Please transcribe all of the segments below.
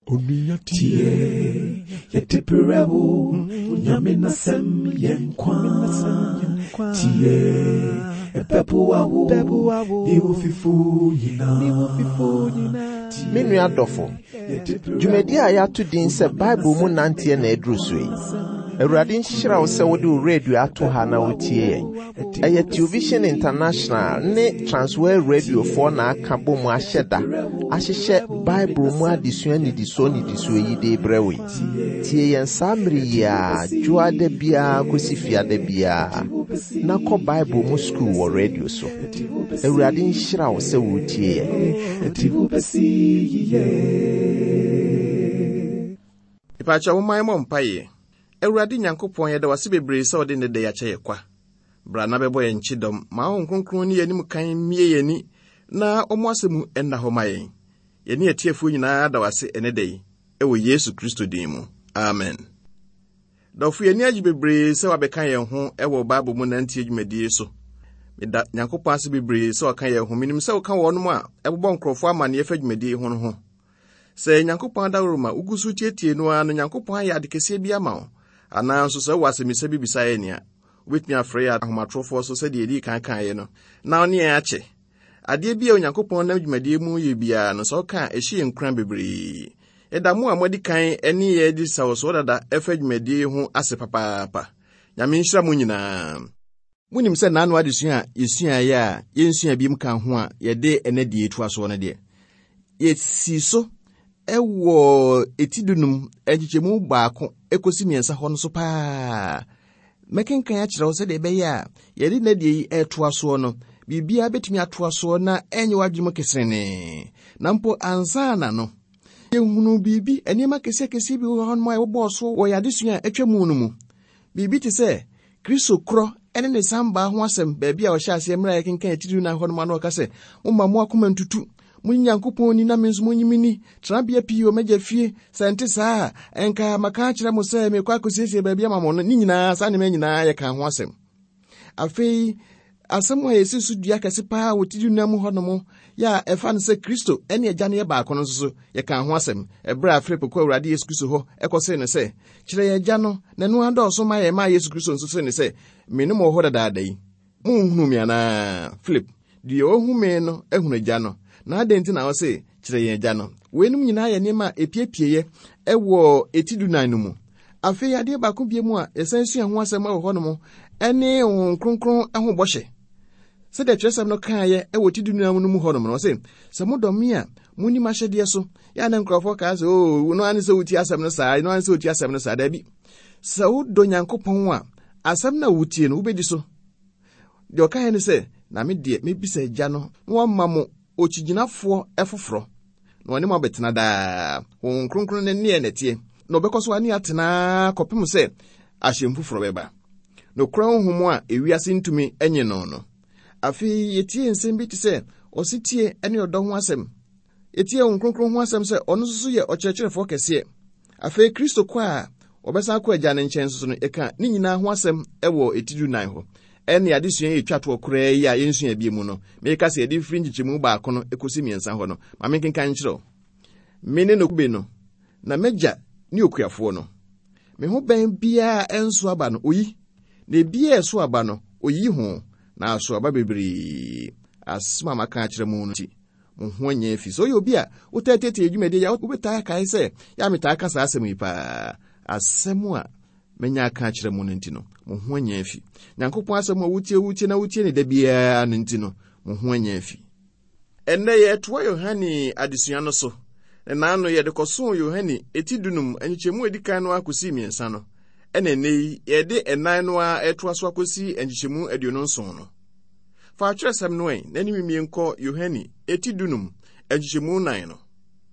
Tie yetipirewo nyamina sem yenkwa tie epepuawo iwo fifu yina Menu adofo Jumedi a yatu din se Bible mu nantie na edrusui Awurade nhyira wo se wode radio ato ha na wotie eye Television International ne Transworld Radio for na aka bom ahyeda ahyehye Bible mu adesua ni diso yi de brewe tie yen samri ya juade bia kosifia de bia na ko Bible mu school wo radio so Awurade nhyira wo se wotie Ipacha wo mai mompaye Awurade Nyankopɔn yɛda wase bebree sɛ ɔde ne de ya kyɛ kwa bra na bɛbɔ yɛn kyidɔm ma wo nkronkron ne yɛnim kan mie yɛni na ɔmo asɛmu ɛnna hɔ ma yɛn yɛne atiefo nyinaa da wase ɛne de yi ɛwɔ Yesu Kristo din mu amen dɔfo yɛni agye bebree sɛ wabɛka yɛn ho ɛwɔ Bible mu nantie dwumadie so meda Nyankopɔn ase bebree sɛ ɔka yɛn ho minim sɛ ɔka wɔnom a ɛbobɔ nkrɔfo ama ne yɛfa dwumadie ho no ho sɛ Nyankopɔn adaworo ma ugusu tietie no a no Nyankopɔn ayɛ adekɛseɛ bi ama wo ana nso sɛ wasɛmisa bi bisa yɛ nia wobɛtumi afrɛ yɛ ahomatrofo so sɛ deɛ di kan yɛ no na ɔne yɛn akye adeɛ bi a Onyankopɔn nam dwumadie mu yɛ biara no sɛ ɔka ɛhye nkran bebree ɛda mu a mɔdi kan ɛne yɛ di sawo so dada ɛfa dwumadie ho ase papaapa nyame nhyira mu nyinaa munim sɛ nanu adesua a yɛsua yɛ a yɛnsua bi mka ho a yɛde ɛne deɛ etu aso no deɛ yɛsi so ɛwɔ etidunum ɛgyekyemu baako ekosi miensa hɔ no so paa mekenkan akyerɛ wo sɛ de bɛyɛ a yɛde na deɛ ɛtoa so no bibia betumi atoa so na enye wadwum kesene na mpo ansa na no yehunu bibi enema kese bi hɔ no ma ɛbɔ so wɔ yadesua atwa mu no mu bibi te sɛ Kristo kro ene ne samba ho asɛm baabi a ɔhyɛ ase mmra yɛkenkan etidunum hɔ no ma no ɔka sɛ momma mo akoma ntutu Munyankopɔn ni na menso munyimini trabia pii o magya fie sante saa enka maka kyerɛ mo sɛ me kwa kosiesie baabi ama mo no ni nyinaa saa ne ma nyinaa yɛ ka ho asɛm afei asɛm a yɛsi so dua kɛse paa wotidi nam hɔ no mo ya ɛfa no sɛ Kristo ɛne agya ne yɛ baako no so yɛ ka ho asɛm ɛbrɛ Afilipo kɔ Awurade Yesu Kristo hɔ ɛkɔsɛ ne sɛ kyerɛ yɛ agya no na no adɔɔso ma yɛ ma Yesu Kristo nso sɛ ne sɛ me no mo hɔ dadaada yi munhunu me ana Philip deɛ ohu me no ehunu agya no na adenti na ɔse kyerɛ yɛn agya no wenum nyinaa yɛ nema epiepie ɛwɔ etidunan no mu afei ade baako bie mu a esansu ho asɛm ɛwɔ hɔ no mo ɛne nkronkron ahobɔhye sɛ de kyerɛsɛm no kaayɛ ɛwɔ etidunan no mu hɔ no mo ɔse sɛ modɔme a muni mahyɛdeɛ so ya na nkrɔfo ka sɛ o no ane sɛ wuti asɛm no saa no ane sɛ wuti asɛm no saa da bi sɛ wodɔ Nyankopɔn a asɛm na wutie no wobedi so de ɔkaayɛ ne sɛ na me de me bisa agya no wɔmma mo ochiginafo efoforo na woni mo betena daa won kronkron ne ne netie na obekoso ani atena kopem se ahyemfuforo beba no kron homo a ewiase ntumi enye no afi yetie nsem bi te se ositie ene odɔ ho asɛm etie won kronkron ho asɛm se ɔno so ye ɔkyerɛkyerɛfo kɛse afi Kristo kwa a obesa akɔ agya ne nkyɛn so no eka ne nyinaa ho asɛm ɛwɔ etidunan hɔ ɛne adesua yɛ twato koraa yi a yɛnsua bi mu no meka sɛ yɛde firi nkyɛmu baako no ekosi miensa hɔ no ma menkenkan kyerɛw me ne no kube no na magya ne okuafo no me ho bɛn bia enso aba no oyi na bia eso aba no oyi ho na aso aba bebree asma maka kyerɛ mu no ti mo ho anya fi so yɛ obi a wotatete adwumade ya wobɛtaa kae sɛ ya metaa ka saa asɛm yi pa asɛm a menya aka kyerɛ mu no nti no mo ho anya afi Nyankopɔn asɛm a wutie na wutie ne da biara no nti no mo ho anya afi ɛnnɛ yɛ toa Yohane adesua no so na no yɛde kɔso Yohane etidunum anyikyɛmu edikan no akosi miensa no ɛna nei yɛde ɛnan no a ɛtoa so akosi anyikyɛmu aduonu nson no fa atwerɛsɛm no ɛn na nim mienkɔ Yohane etidunum anyikyɛmu nan no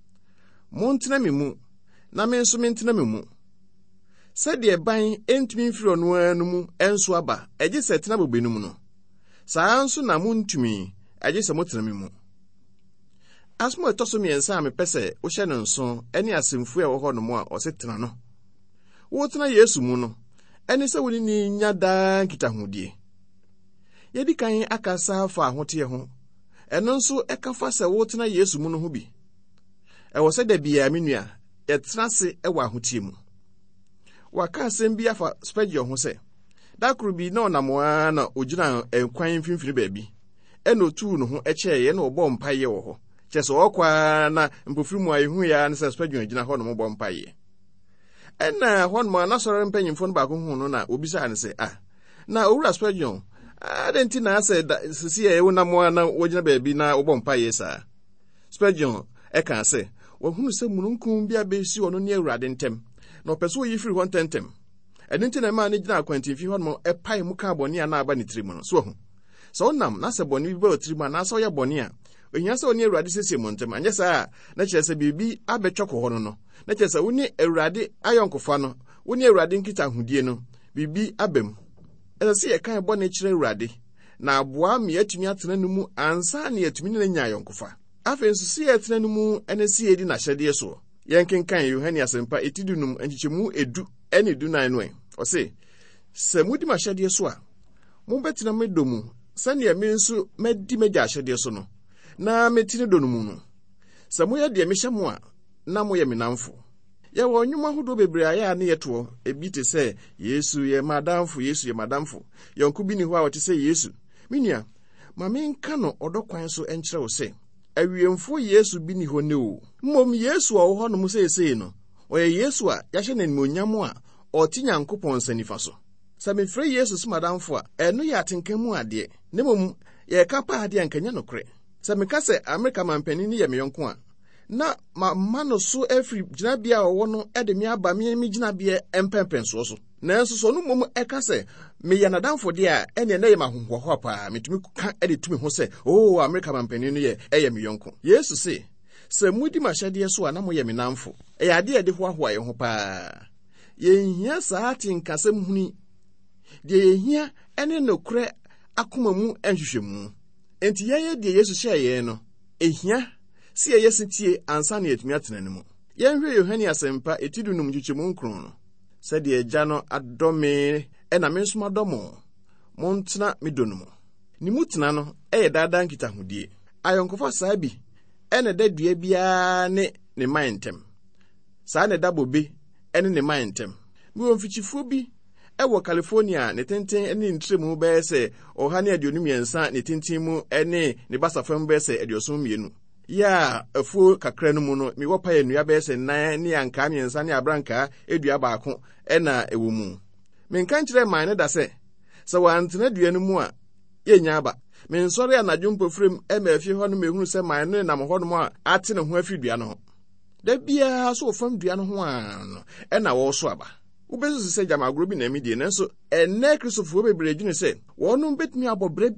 montena me mu na me nso mentena me mu sɛdeɛ ban entumi mfiri ɔno no mu enso aba ɛgye sɛ tena bobenum no saa nso na montumi ɛgye sɛ motena me mu asmo ɛtɔso miensa a mepɛ sɛ wohyɛ no nso ɛne asɛmfu a ɛwɔ hɔ no mu a ɔse tena no wotena Yesu mu no ɛne sɛ woni ni nya daa nkitahodie yɛdi kan akasa fa ahoteɛ ho ɛno nso ɛka fa sɛ wotena Yesu mu no ho bi ɛwɔ sɛ da bia me nua yɛtena se ɛwɔ ahotie mu. Waka asɛm bi afa Spurgeon ho sɛ, da koro bi na ɔnamoa na ogyina kwan mfimfini baabi, ɛna otuu no ho ɛkyɛeɛ na ɔbɔ mpaeɛ wɔ hɔ. Kyɛ sɛ ɔkwa na mpofiri mu a ɛhu ya ne sɛ Spurgeon gyina hɔ no mo bɔ mpaeɛ. Ɛna hɔ no na sɔre mpanyimfo no baako hu no na obisaa ne sɛ, na owura Spurgeon, adɛnti na asɛ sisi a ɛwo namoa na wogyina baabi na wobɔ mpaeɛ saa. Spurgeon ɛka sɛ, wahunu sɛ mununkum bi abɛsi ɔno ne Awurade ntɛm, na ɔpɛ sɛ oyi firi hɔ ntɛmtɛm. Ɛno nti na ɛmaa ne gyina akwantimfi hɔ no ɛpae mu ka bɔne a na aba ne tirim no. So ho sɛ wonam na sɛ bɔne bi ba tirim a na sɛ ɔyɛ bɔne a, ohia sɛ ɔne Awurade siesie mu ntɛm. Anyɛ saa na kyerɛ sɛ biribi abɛtwɔkɔ hɔ no, na kyerɛ sɛ wone Awurade ayɔnkofa no, wone Awurade nkita ahodie no, biribi abam. Ɛsɛ sɛ yɛka bɔne kyerɛ Awurade na aboa me atumi atena no mu ansa ne yɛtumi ne nya ayɔnkofa. Afei nso sɛ yɛtena no mu ɛne sɛ yɛdi n'ahyɛdeɛ so. Yɛnkenkan Yohane Asɛmpa etidunum nkyekyɛmu 2 ɛne 19 no. Ɔse, sɛ mudi m'ahyɛdeɛ so a, mobɛtena me dɔ mu sɛnea me nso madi m'agya ahyɛdeɛ so no, na meti ne dɔ no mu no. Sɛ moyɛ deɛ mehyɛ mo a, na moyɛ me namfo. Yɛwɔ nnwom ahodoɔ bebree a yɛa ne yɛtoɔ, ebi te sɛ Yesu yɛ madamfo, Yesu yɛ madamfo. Yɔnko bi ni hɔ a wɔte sɛ Yesu. Me nua, ma menka no ɔdɔ kwan so ɛnkyerɛ wo sɛ, awiemfo Yesu bi ni hɔ ne o. Mmom Yesu a ɔwɔ hɔ no mu seesei no, ɔyɛ Yesu a yɛahyɛ n'animonyam a ɔte Nyankopɔn nsa nifa so. Sɛ mefrɛ Yesu so madamfo a, ɛno yɛ atenka mu adeɛ. Ne mmom yɛka pa adeɛ a nkanya nokorɛ. Sɛ meka sɛ Amerika mampanin ne yɛ me yɔnko a, na ma no so afiri gyinabea a ɔwɔ no ɛde me aba me gyinabea ɛmpɛmpɛnsoɔ so. Nanso so no mmom ɛka sɛ meyɛ nadamfo deɛ a ɛne ɛnɛ yɛ mahohoahoa paa, metumi ka ɛde tumi ho sɛ Amerika mampanin no ɛyɛ me yɔnko. Yesu se, sɛ mudi m'ahyɛdeɛ so a na moyɛ me namfo. Ɛyɛ adeɛ a ɛde hoahoa yɛn ho paa. Yɛnhia saa tenkasɛm huni. Deɛ yɛhia ɛne nokorɛ akoma mu ɛnhwehwɛ mu. Enti yɛyɛ deɛ Yesu hyɛɛ yɛn no, ehia si yɛyɛ setie ansa na yɛtumi atena ne mu. Yɛnhwɛ Yohane Asɛmpa etidunum nkyekyɛmu 9 no. Sɛdeɛ Agya no adɔ me ɛna me nso madɔ mo, montena me dɔ no mu. Ne mu tena no ɛyɛ daadaa nkitahodie. Ayɔnkofa saa bi ɛna da dua biara ne ne man ntɛm. Saa ne da bobe ɛne ne man ntɛm. Mewɔ mfikyifoɔ bi ɛwɔ California ne tenten ɛne ntremu bɛyɛ sɛ 153 ne tenten mu ɛne ne basafam bɛyɛ sɛ 72. Ya afuo kakra no mu no mewɔ pa nnua bɛyɛ sɛ 9 ne ankaa 3 ne abrankaa edua baako ɛna ɛwɔ mu. Menka nkyerɛ man ne da sɛ wɔantena dua no mu a yɛnya aba. Mensɔre anadwo mpofrem ɛma afie hɔ no mehunu sɛ man no nam hɔ no mu a ate ne ho afi dua no ho. Da biara so wɔfam dua no ho a no ɛna wɔso aba. Wobɛsusu sɛ gyamagoro bi na mi die, nanso ɛnɛ Kristofoɔ bebree dwene sɛ wɔnom betumi abɔ brɛ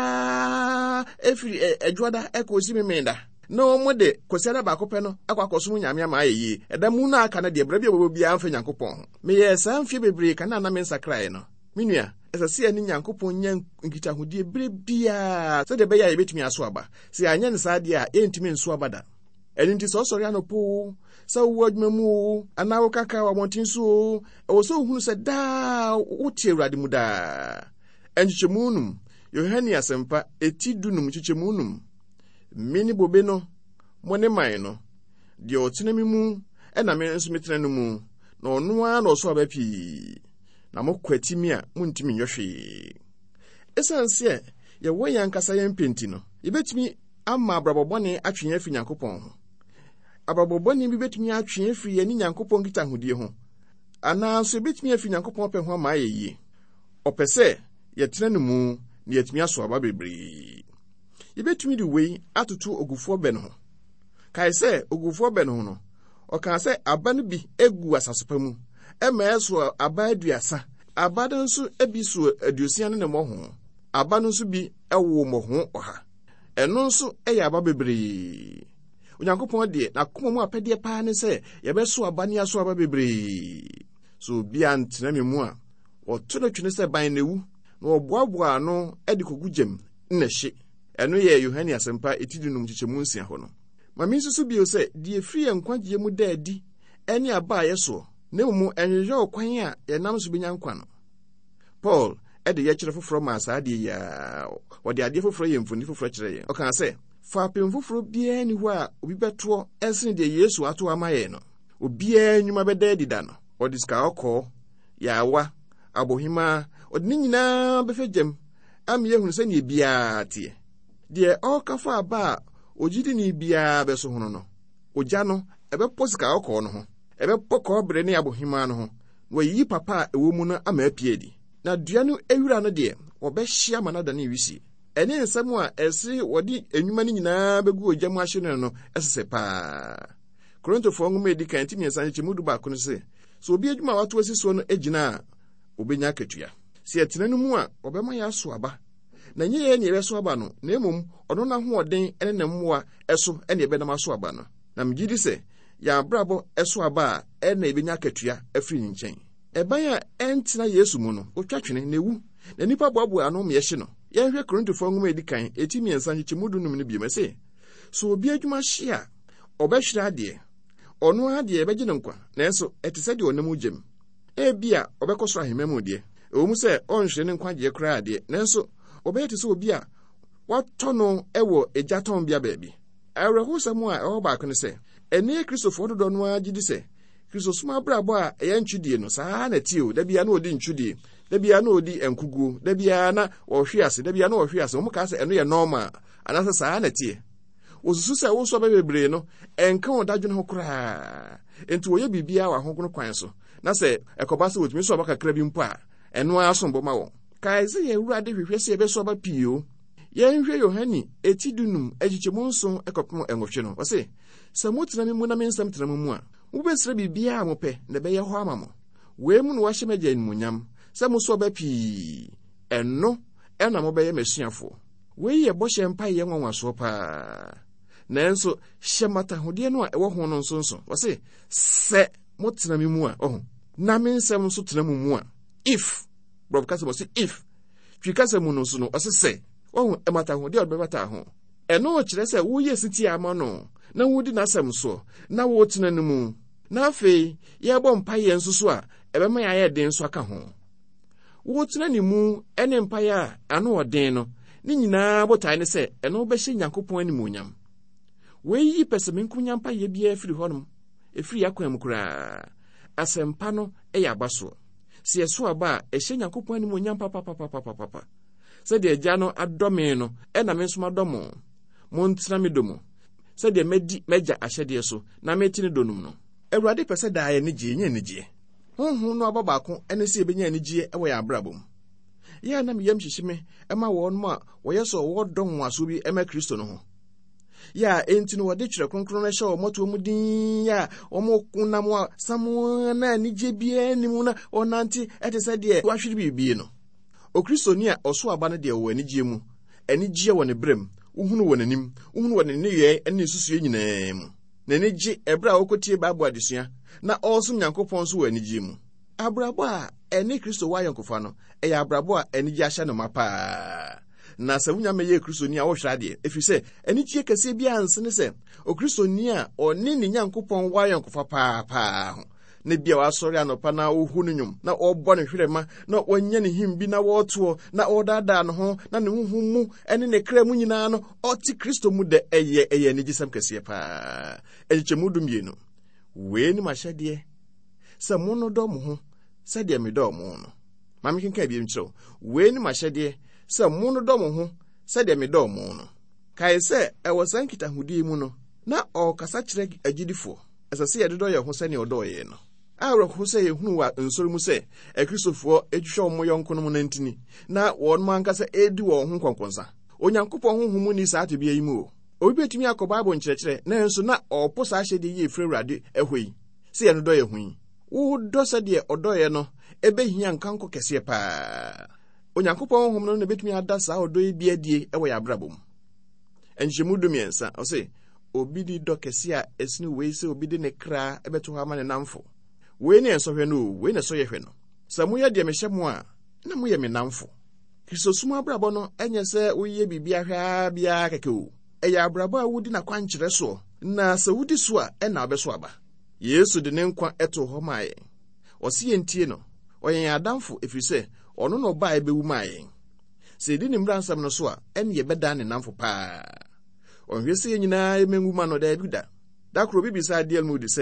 biara efiri adwada ɛkɔsi memenda. Na wɔn de kwasiada baako pɛ no akɔsom Nyame ama ayɛ yie. Ɛda mu na aka na deɛ brɛ bi abɔ biara mfa Nyankopɔn ho. Meyɛ saa mfie bebree kana na mensakrae no. Menua, ɛsɛ sɛ ɛne Nyankopɔn nya nkitahodie brɛ biara sɛ deɛ bɛyɛ a yɛbɛtumi aso aba. Sɛ anyɛ ne saa deɛ a yɛntumi nso aba da. Ɛno nti sɛ ɔsɔre anɔpo sɛ wowɔ adwuma mu o anaa wokaka wɔ abɔnten so o, ɛwɔ sɛ wohunu sɛ daa wote Awurade mu daa. Nkyekyɛmu 9 Yohane Asɛmpa etidunum nkyekyɛmu 9. Mene bobe no, mo ne man no, deɛ ɔtena me mu ɛna me nso metena no mu, na ɔno ara na ɔso aba pii, na mokwati mi a montimi nyɛ hwee. Ɛsiane sɛ yɛwɔ yɛn ankasa yɛn penti no, yɛbɛtumi ama abrabɔbɔne atwe yɛn afi Nyankopɔn ho. Abrabɔbɔne bi bɛtumi atwe yɛn afi yɛn ne Nyankopɔn nkitahodie ho, anaa nso yɛbɛtumi afi Nyankopɔn pɛ ho ama ayɛ yie. Ɔpɛ sɛ yɛtena no mu na yɛtumi aso aba bebree. Yɛbɛtumi de wei atoto ogufoɔ bɛ no ho. Kae sɛ ogufoɔ bɛ no ho no, ɔkaa sɛ aba no bi egu asasopa mu, ɛma ɛso aba 30, aba no nso ebi so 60 ne mmɔho, aba no nso bi ɛwo mmɔho 100. Ɛno nso ɛyɛ aba bebree. Onyankopɔn de n'akoma mu apɛdeɛ paa ne sɛ yɛbɛso aba ne aso aba bebree. So bia ntena me mu a, ɔto no twene sɛ ban newu, na ɔboaboa no ɛde kogu gyam na hye. Ɛno yɛ Yohane Asɛmpa etidunum nkyekyɛmu 6 hɔ no. Ma me nsusu bio sɛ deɛ firi yɛn nkwagye mu da adi ɛne aba a yɛsoɔ, na mmom ɛnhwehwɛ ɔkwan a yɛnam so benya nkwa no. Paul ɛde yɛkyerɛ foforɔ ma saa deɛ ya wɔde adeɛ foforɔ yɛ mfoni foforɔ kyerɛ yɛn. Ɔka sɛ fa apem foforɔ biara ni hɔ a obi bɛtoɔ ɛsene deɛ Yesu ato ama yɛn no. Obiara nnwuma bɛda dida no, ɔde sika ɔkɔɔ, yawa, abohima, ɔde ne nyinaa bɛfɛ gyam, ama yɛhunu sɛ ne biara teɛ. Deɛ ɔka fa aba a ogyidi ne biara bɛso ho no, ogya no ɛbɛpɔ sika ɔkɔɔ no ho, ɛbɛpɔ kɔɔbere ne abohima no ho, wɔyiyi papa a ɛwɔ mu no ama apie adi. Na dua no ewura no deɛ, wɔbɛhyia ma nada ne wisie. Ɛne nsɛm a ɛse wɔde enwuma no nyinaa bɛgu ogya mu ahye no ɛsesɛ paa. Korintofoɔ nwoma edi kan ti miɛnsa nkyɛ mu du baako no sɛ, so obi adwuma a wato asi so no agyina a, obenya akatua. Sɛ ɛtena no mu a, ɔbɛma yɛ aso aba. Na nyɛ yɛ ne yɛbɛso aba no, na mmom ɔno n'ahoɔden ne ne mmoa ɛso ne yɛbɛnam aso aba no. Na megye di sɛ, yɛn abrabɔ ɛso aba a ɛna yɛbɛnya akatua afiri ne nkyɛn. Ɛban a ɛntena Yesu mu no, otwa twene na ewu. Na nipa boaboa ano meyɛhye no. Yɛnhwɛ Korintofoɔ nwoma edi kan eti miɛnsa nkyɛ mu du num no bi ma sɛ, so obi adwuma hye a, ɔbɛhwere adeɛ. Ɔno adeɛ ɛbɛgye ne nkwa, nanso ɛte sɛ deɛ ɔnam gyem. Ebia ɔbɛkɔ soro ahemma mu deɛ. Ɛwɔ mu sɛ ɔnhwere ne nkwagye koraa adeɛ, nanso ɔbɛyɛ te sɛ obi a watɔ no ɛwɔ egyatɔn bia baabi. Awerɛhosɛm a ɛwɔ baako no sɛ, ɛne Kristofoɔ dodoɔ no agye di sɛ, Kristosoma abrabɔ a ɛyɛ ntwudie no saa na tie o, da bia na ɔdi ntwudie, da bia na ɔdi nkuguo, da bia na ɔhwe ase, da bia na ɔhwe ase. Wɔn kaa sɛ ɛno yɛ normal, anaasɛ saa na tie. Osusu sɛ wo so bebree no, ɛnka wɔn dadwene ho koraa. Enti wɔyɛ biribiara wɔ ahogono kwan so. Na sɛ ɛkɔba sɛ wɔtumi so ɔba kakra bi mpo a, ɛno ara so mbɔ ma wɔn. Kae sɛ yɛn Awurade hwehwɛ sɛ yɛbɛso aba pii o. Yɛnhwɛ Yohane eti dunum agyikyɛmu nson ɛkɔpem ɛnwɔhwe no. Ɔse, sɛ motena me mu na me nsɛm tena mo mu a, mobɛsrɛ biribiara a mopɛ na ɛbɛyɛ hɔ ama mo. Wei mu na wɔahyɛ m'Agya animuonyam, sɛ mo so ɔba pii. Ɛno ɛna mobɛyɛ m'asuafoɔ. Wei yɛ bɔhyɛ mpaeɛ nwanwasoɔ paa. Nanso hyɛ matahodeɛ no a ɛwɔ ho no nso. Ɔse, sɛ motena me mu a, na me nsɛm nso tena mo mu a. If, brɔfo kasa mo se if, twi kasa mu no nso no, ɔse sɛ, ɛmatahodeɛ a ɔbɛbata ho. Ɛno kyerɛ sɛ woyɛ sitie ama no, na wodi n'asɛm so, na wotena no mu. Na afei, yɛbɔ mpaeɛ nso so a, ɛbɛma yɛayɛ den nso aka ho. Wotena ne mu ɛne mpaeɛ a ano ɔden no, ne nyinaa botae ne sɛ, ɛno bɛhyɛ Nyankopɔn animuonyam. Wei pɛ sɛ menkonya mpaeɛ biara firi hɔnom, ɛfiri akwan mu koraa. Asɛmpa no ɛyɛ aba soɔ. Sɛ yɛso aba a, ɛhyɛ Nyankopɔn animuonyam papapapapapapa. Sɛdeɛ Agya no adɔ me no, ɛna me nso madɔ mo. Montena me dɔ mu. Sɛdeɛ madi m'Agya ahyɛdeɛ so, na meti ne dɔ num no. Awurade pɛ sɛ daa yɛ anigye, nyɛ anigye. Honhom no aba baako ɛne sɛ yɛbɛnya anigye ɛwɔ yɛn abrabɔ mu. Yɛa na meyam hyehye me ɛma wɔn a wɔyɛ sɛ wɔdɔ nwaso bi ɛma Kristo no ho. Yɛa enti no wɔde twerɛ kronkron no hyɛ wɔn mɔtoɔ mu din a wɔn nam a samoa na anigye biara nim na ɔnante ɛte sɛ deɛ wɔahwere biribi no. Okristoni a ɔso aba no deɛ wɔ anigye mu, anigye wɔ ne brɛm, wohunu wɔ n'anim, wohunu wɔ ne nneyɛe ɛne ne susue nyinaa mu. N'ani gye ɛberɛ a wɔkɔtie Bible adesua na ɔsom Nyankopɔn nso wɔ anigye mu. Abrabɔ a ɛne Kristo wɔ ayɔnkofa no, ɛyɛ abrabɔ a anigye ahyɛ no ma paa. Na sɛ wonya mɛyɛ Kristoni a wɔhwɛ adeɛ, ɛfiri sɛ anigye kɛseɛ biara nsene sɛ Okristoni a ɔne ne Nyankopɔn wɔ ayɔnkofa paa ho. Ne bia wasɔre anɔpa na ohu no nnwom, na ɔbɔ ne hwerɛma, na ɔnyɛ ne him bi na wɔtoɔ, na ɔdaadaa no ho, na ne honhom mu ɛne ne kra mu nyinaa no, ɔte Kristo mu dɛ ɛyɛ anigyesɛm kɛseɛ paa. Agyikyɛmu du mmienu. Wei ne mahyɛdeɛ, sɛ mo no dɔ mo ho, sɛdeɛ medɔɔ mo no. Ma mekenka biam kyerɛw. Wei ne mahyɛdeɛ, sɛ mo no dɔ mo ho, sɛdeɛ medɔɔ mo no. Kae sɛ ɛwɔ saa nkitahodie mu no, na ɔkasa kyerɛ agyidifoɔ. Ɛsɛ sɛ yɛdodɔ yɛn ho sɛnea ɔdɔɔyɛ no. Awerɛho sɛ yɛhunu wɔ nsɔre mu sɛ Akristofoɔ atwitwa wɔn yɔnko no mu nantini, na wɔn mo ankasa edi wɔn ho nkɔnkɔnsa. Onyankopɔn honhom mu ni saa tebea yi mu o. Obi betumi akɔ Bible nkyerɛkyerɛ, na nso na ɔpo saa hyɛde yi efiri Awurade ɛhɔ yi. Sɛ yɛn dɔ yɛ ho yi. Wodɔ sɛdeɛ ɔdɔɔyɛ no, ɛbɛhia nkanko kɛseɛ paa. Onyankopɔn honhom no na betumi ada saa ɔdɔ yi bi adie ɛwɔ yɛ abrabɔ mu. Nhyɛmu du mmiɛnsa, ɔse, obi di dɔ kɛseɛ a ɛsene wei sɛ obi de ne kra ɛbɛto hɔ ama ne namfo. Wei ne nsɔhwɛ no, wei ne sɔ yɛhwɛ no. Sɛ moyɛ deɛ mehyɛ mo a, na moyɛ me namfo. Kristosum abrabɔ no ɛnyɛ sɛ woyɛ biribi ahwɛ biara kɛkɛ o. Ɛyɛ abrabɔ a wodi n'akwankyerɛ soɔ, na sɛ wodi so a ɛna wobɛso aba. Yesu de ne nkwa ɛto hɔ maa yɛn. Ɔse yɛntie no, ɔyɛ yɛn adamfo ɛfiri sɛ ɔno na ɔbaa ɛbɛwu maa yɛn. Sɛ yɛdi ne mmara nsɛm no so a, ɛne yɛbɛda ne namfo paa. Ɔnhwɛ sɛ yɛn nyinaa yɛmɛnwu ma no daabi da. Da koro bi bisaa Diel Moody sɛ,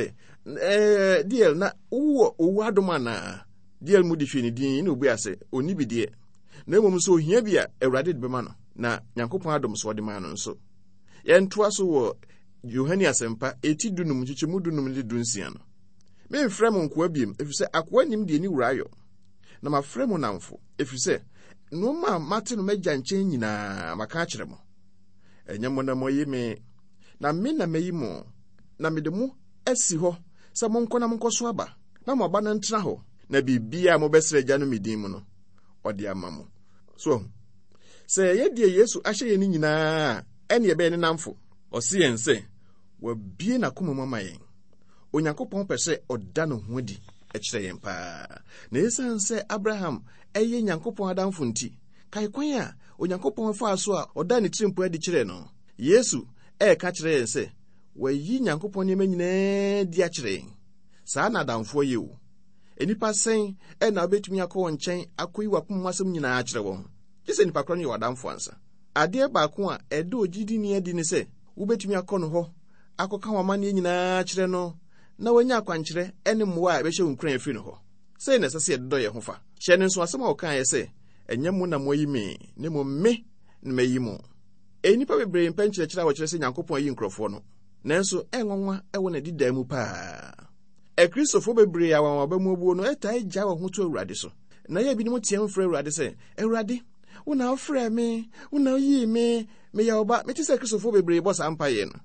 diel na owu adoma na diel mu di hwe ni din na obu ase oni bi die na mmom so ohia bi a Awurade de bema no na Nyankopɔn adom so de ma no nso yentoa so wo Yohane Asempa etidunum chichemu dunum le dunsia no me mfrem nkoa biem efise akoa nim de ni wurayo na mafrem namfo efise no ma mate no magya nkyɛn nyinaa maka akyerɛ mo enyamo na moyi me na me na meyi mo na me de mo asi hɔ sɛ monko na monko so aba na mo aba na ntena hɔ na bibia mo besere gya no medin mu no ɔde ama mo so sɛ yɛde Yesu ahyɛ yɛn nyinaa ɛne yɛbɛ ne namfo ɔse yɛn sɛ wabie na koma mama yɛn Onyankopɔn pɛ sɛ ɔda no ho di ɛkyerɛ yɛn paa na ɛsan sɛ Abraham ɛyɛ Nyankopɔn adamfo nti kae kwan a Onyankopɔn faa so a ɔda ne tirimpo adi kyerɛ no Yesu ɛka kyerɛ yɛn sɛ wayi Nyankopɔn nneɛma nyinaa di akyerɛ yɛn saa na adamfo yɛ o enipa sɛn ɛna obetumi akɔ wɔn nkyɛn akɔyi wapom asɛm nyinaa akyerɛ wɔn gye nipa koro ne wadamfo ansa adeɛ baako a ɛde ogidi ni adi ne sɛ wobetumi akɔ no hɔ akɔka wamane nyinaa akyerɛ no na wanya akwankyerɛ ɛne mmoa a ɛbɛhyɛ wo nkran afi no hɔ sɛ na ɛsɛ sɛ yɛdodɔ yɛ ho fa hyɛ ne nso asɛm a wɔka yɛ sɛ ɛnyɛ mo na moyi me ne mo me na mayi mo enipa bebree mpɛnkyerɛkyerɛ a wɔkyerɛ sɛ Nyankopɔn ayi nkurɔfoɔ no nanso ɛnwanwa ɛwɔ na dida mu paa Kristofo bebree a wɔn aba mu obuo no ɛtaa gya wɔ ho to Awurade so na yɛ bi ne mo tie mfrɛ Awurade sɛ Awurade wo na afrɛ me wo na yi me me ya oba me te sɛ Kristofo bebree bɔ saa mpa yɛ no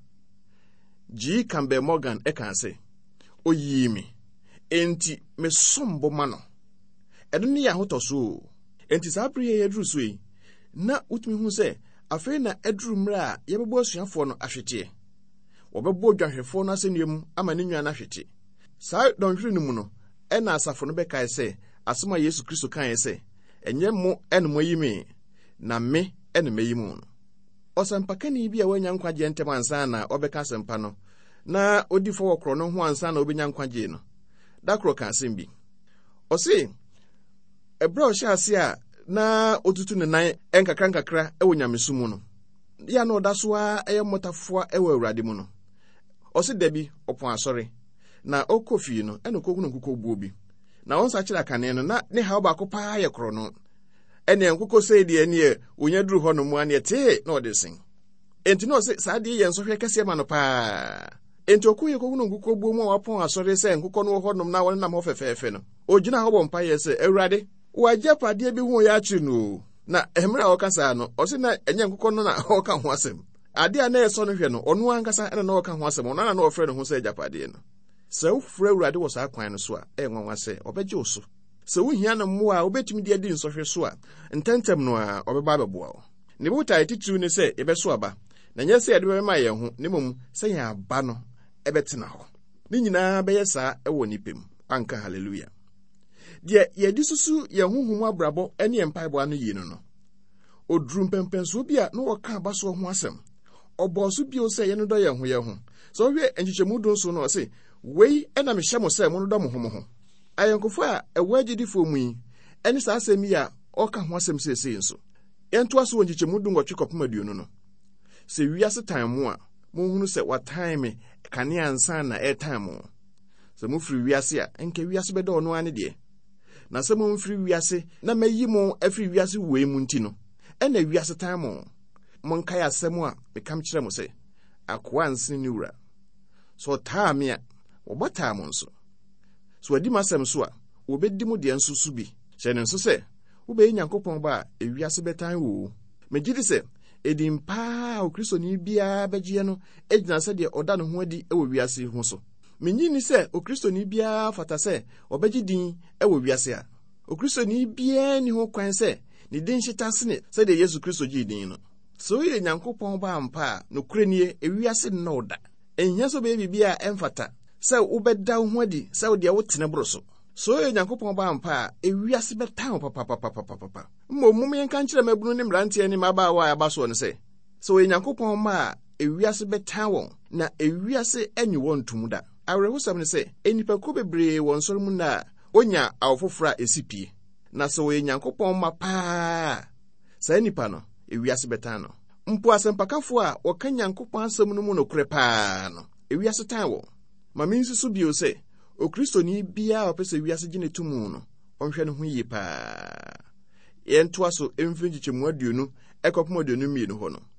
G. Campbell Morgan ɛka sɛ oyi me enti me sombo ma no ɛdo ne yɛ ahotɔ so enti saa bere yɛ duru so yi na utumi hu sɛ afei na aduru mmerɛ a yɛbɛbɔ asuafoɔ no ahweteɛ wɔbɛbɔ dwahwɛfoɔ no asɛnnua mu ama ne nwa no ahwete saa dɔnhwere no mu no ɛna asafo no bɛkae sɛ asɛm a Yesu Kristo kae sɛ ɛnyɛ mo ɛne mo yi me na me ɛne meyi mo no ɔsɛmpakani bi a wanya nkwagye ntɛm ansa na ɔbɛka asɛmpa no na odi fo wɔkorɔ no ho ansa na obenya nkwagye no dakoro ka asɛm bi ɔse ɛbrɛ ɔhyɛ ase a na otutu ne nan nkakra ɛwɔ nyamesu mu no ya na ɔda so a ɛyɛ mmotafoa ɛwɔ Awurade mu no ɔse dabi ɔpɔn asɔre na ɔkɔ fie no ɛna kogu no nkokɔ buo bi na ɔnsa kyerɛ akane no na ne haw baako paa yɛ korɔ no ɛne nkokɔ sɛ deɛ ne onya duru hɔ no mu ane te na ɔde sen enti no ɔse saa deɛ yɛ nsɔhwɛ kɛseɛ ma no paa enti ɔkɔ yɛ kogu no nkokɔ buo mu a wapɔn asɔre sɛ nkokɔ no wɔ hɔ nom na wɔne nam hɔ fɛfɛɛfɛ no ogyina hɔ bɔ mpa yɛ sɛ Awurade wagya padeɛ bi ho yɛ akyere no na ɛmmerɛ a ɔka saa no ɔse na ɛnyɛ nkokɔ no na ɔka ho asɛm ade a na ɛsɔ no hwɛ no ɔno ankasa ɛna na ɔka ho asɛm ɔno na ɔfrɛ no ho sɛ agyapadeɛ no sɛ wofrɛ Awurade wɔ saa kwan no so a ɛyɛ nwanwa sɛ ɔbɛgye wo so sɛ wohia no mmoa a wobɛtumi de adi nsɔhwɛ so a ntɛntɛm no a ɔbɛba abɛboa wo ne botae titiriw ne sɛ yɛbɛso aba na nyɛ sɛ yɛde bɛma yɛn ho ne mmom sɛ yɛn aba no ɛbɛtena hɔ ne nyinaa bɛyɛ saa ɛwɔ nipa mu anka hallelujah deɛ yɛde susu yɛn honhom abrabɔ ɛne yɛn mpaebɔ ano yi no no oduru mpɛmpɛnsoɔ bi a na wɔka aba so ho asɛm ɔbɔɔ so bio sɛ yɛn dɔ yɛn ho sɛ ɔhwɛ nkyekyɛmu do nso no ɔse wei ɛna mehyɛ mo sɛ mo dɔ mo ho ayɛnkofo a ɛwɔ agyedifo mu yi ɛne saa asɛm yi a ɔka ho asɛm seesei nso yɛntoa so wɔ nkyekyɛmu do nwɔtwe kɔpem aduonu no sɛ wiase tan mo a monhunu sɛ watan me kanea ansa na ɛtan mo sɛ mofiri wiase a ɛnka wiase bɛdɔ ɔno ane deɛ na sɛ momfiri wiase na mayi mo afiri wiase wei mu nti no ɛna wiase tan mo monkae asɛm a mekam kyerɛ mo sɛ akoa nsen ne wura so ɔtaa me a wɔbɔtaa mo nso so wadi masɛm so a wɔbɛdi mo deɛ nso so bi hyɛ ne nso sɛ wobɛyɛ Nyankopɔn ba a ewiase bɛtan wo megye di sɛ ɛdim paa o kristoni biara bɛgyeɛ no ɛgyina sɛ deɛ ɔda ne ho adi ɛwɔ wiase ho so menyi ni sɛ o kristoni biara fata sɛ ɔbɛgye din ɛwɔ wiase a o kristoni biara ni ho kwan sɛ ne din hyeta sene sɛdeɛ Yesu Kristo gye din no sɛ woyɛ Nyankopɔn ba ampa a nokorɛ nie ewiase nna wo da ɛnyɛ sɛ bɛyɛ biribi a ɛmfata sɛ wobɛda wo ho adi sɛ wodeɛ wotene boro so sɛ woyɛ Nyankopɔn ba ampa a ewiase bɛta wo papapapapapa mmom yɛnka nkyerɛ mabunu ne mmeranteɛ ne mmabaawa a ɛba soɔ no sɛ woyɛ Nyankopɔn ma a ewiase bɛta wɔn na ewiase anyi wɔn ntom da awerɛhosɛm ne sɛ enipakuo bebree wɔ nsɔre mu na onya awofoforo a esi pie na sɛ woyɛ Nyankopɔn ma paa saa nipa no ewiase bɛta no mpo asɛmpakafo a wɔka Nyankopɔn asɛm no mu nokorɛ paa no ewiase tan wɔn ma minsusu bio se okristoni bia opese wiase gine tumu no onhwe ne ho yi pa yentoa so emfinjiche mu aduonu ekopmo aduonu mienu ho no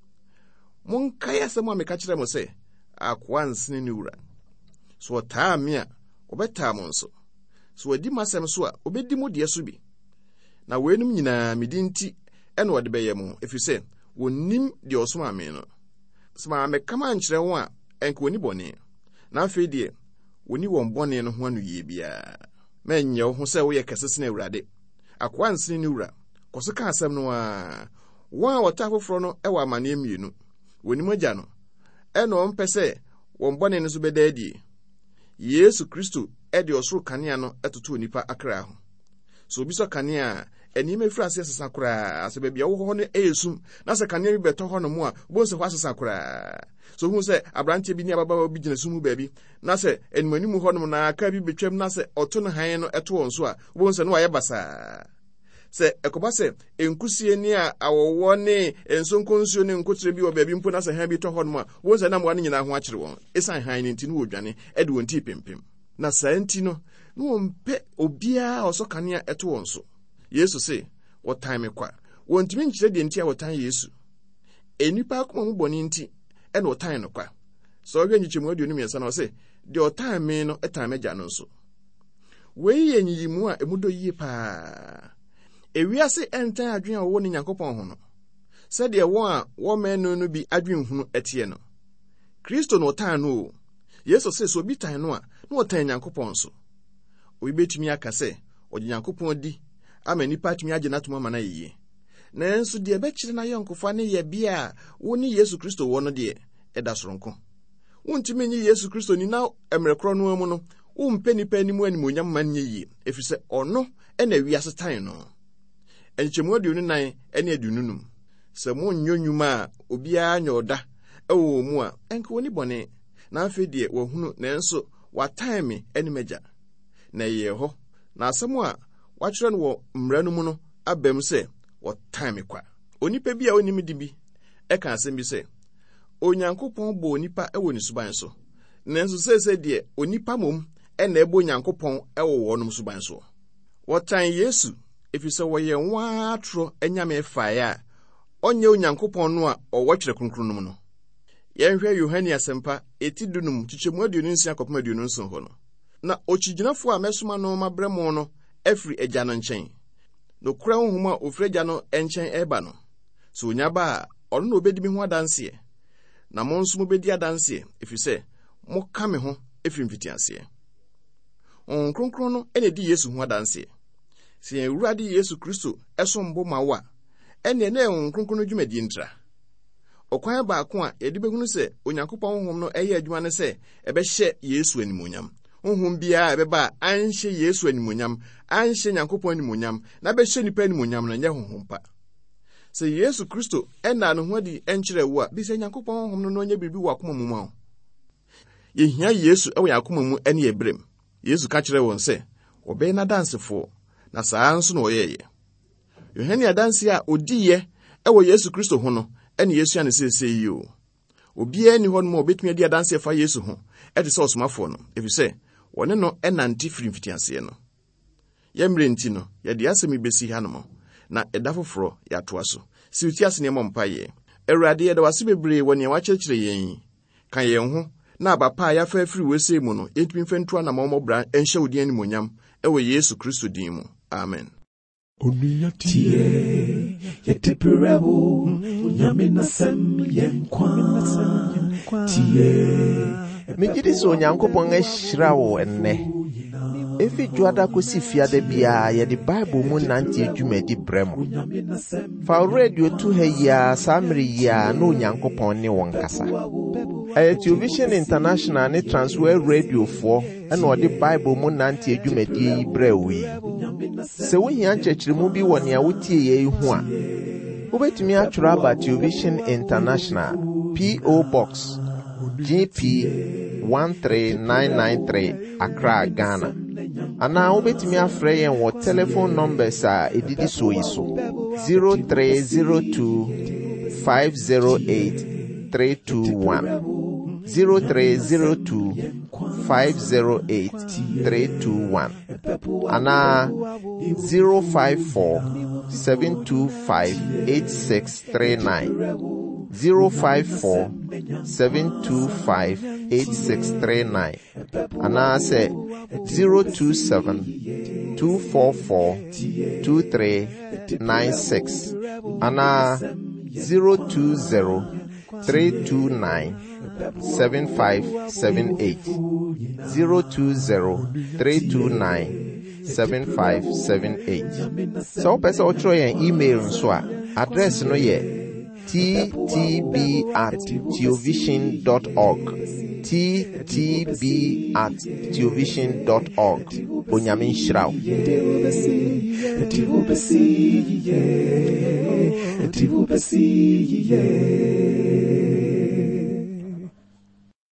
monkae asem a meka kire mo se akoa nsene ne wura so taa me a obeta mo nso so wadi masem so a obedi mo de so bi na wenum nyina medinti ene wode beye mo efise wonim de osoma me no sema me kama nkyere wo a enko ni bone na afi de woni won bone no ho anu ye bia menye wo ho se wo ye kesese na awurade akoa nsene ne wura koso ka asem no a wa wota foforo no ewa amane mienu woni magya no ene on pese won bone no so bedadi Yesu Kristo ede osoro kanea no etoto nipa akra ho so bi so kanea eni me fra ase sesa kura ase bia wo ho no esum na se kanea bi beto ho no mu a bo se ho asesa kura so hu se abrante bi ni ababa bi gina sumu ba bi na se enimani mu ho no na aka bi betwam na se oto no han no eto won so a bo se no aye basa se ekoba se enkusie ni a awowo ne ensonkonsuo ne nkotre bi wo ba bi mpo na se han bi to ho no a bo se na mo ane nyina ho akire won esan han ne ntinu wodwane ede won ti pempem na santi no wompe obia oso kanea eto won so Yesu se wotan me kwa wontimi nkyire de ntia wotan Yesu enipa akoma mu boni nti ene wotan no kwa so hwe nyichemu aduonu miensa na se de wotan me no etan megya no nso wei yenyimu a emudo yie pa ewiase enten adwen a wo ne Nyankopɔn ho no se de won a wo menu no bi adwen hunu etie no Kristo no wotan no Yesu se so bi tan no a na wotan Nyankopɔn so obi betumi aka se odi Nyankopɔn di ama nipa tumi agye natuma mana yiye nanso de be kire na yonkofa ne ye bia wo ni Yesu Kristo wo no de eda soronko wontumi nyi Yesu Kristo ni na emrekro no mu no umpe nipa animu animonyam man nye yi efise ono ena wiase tan no enchemu aduonu nan ene aduonunum se mo nyonwuma a obia nyoda ewo mu a enka woni bone na afi de wo hunu nanso watan me ene magya na ye ho na asemu a wachire no wo mranu mu no abam se wotan me kwa onipa bia onim di bi eka asem bi se Onyankopɔn bo onipa ewo ni suban so nanso sese de onipa mom ena ebo Onyankopɔn ewo wonum suban so wotan Yesu efise woye nwa atro enyame fae a onye Onyankopɔn no a owotwere kronkronum no yenhwe Yohane asempa etidunum chichemu aduonu nsia kopem aduonu nson ho no na ochiginafo a mesoma no mabremo no efri egya no nchen no kura honhom a ofri egya no enchen eba no so onyaba a ono no obedi mi ho adanse na mo nso mo bedi adanse efise mo ka me ho efri mfitiase kronkron no ene di Yesu ho adanse se Ewurade Yesu Kristo esombo mawa ene na kronkron no dwumadi ntra okwan ba ko a edi behunu se Onyankopɔn honhom no eye adwuma ne se ebehye Yesu animonyam honhom bia ebeba anhye Yesu animonyam anhye Nyankopɔn animonyam na behye nipa animonyam no nye honhom pa se Yesu Kristo ena no ho adi enkyere wo a bi se Nyankopɔn honhom no nya biribi wa koma mu ma ye hia Yesu ewo yakoma mu ene ebrem Yesu ka kyerɛ won se obey na dansefo na saa nso no oyeye Yohane adanse a odiye ewo Yesu Kristo ho no ene Yesu ane sese yi o obia ni ho no obetumi adi adanse fa Yesu ho ete se osomafo no efise wone no enanti firi mfitiase no yemre nti no ye de asemi besi ha no na edafoforo ya toa so si utiase ne mompaye Awurade ye da wase bebre woni wakyekire yen kan yen ho na abapa ya fa firi wese mu no entumi mfentua na momobra enhye wodi animonyam ewo Yesu Kristo din mu amen. Tie yetipirebu nyamina sem yenkwa tie Mejidi so Onyankopɔn ahyira wo enne efi juada kosi fiade bia ye di Bible mu nante adwumadi brem fa radio tu ha ya samri ya no Onyankopɔn ne won kasa Television International ne Transworld Radio for ena odi Bible mu nante adwumadi yi brewi se wo hia nkyekiremu bi wɔ nea wotie ye hu a wobetumi atwora aba Television International PO Box GP 13993 Accra, Ghana. Ana wobetumi afrɛ yɛn wɔ telephone numbers a edidi so yi so 0302 508 321 0302 508-321 ana 054-725-8639 054-725-8639 ana say 027-244-2396 ana 020-329-7578 020-329-7578 so pesa ochro yen email nso a address no ye ttb@theovision.org ttb@theovision.org Onyamin Shrao Eti ubesi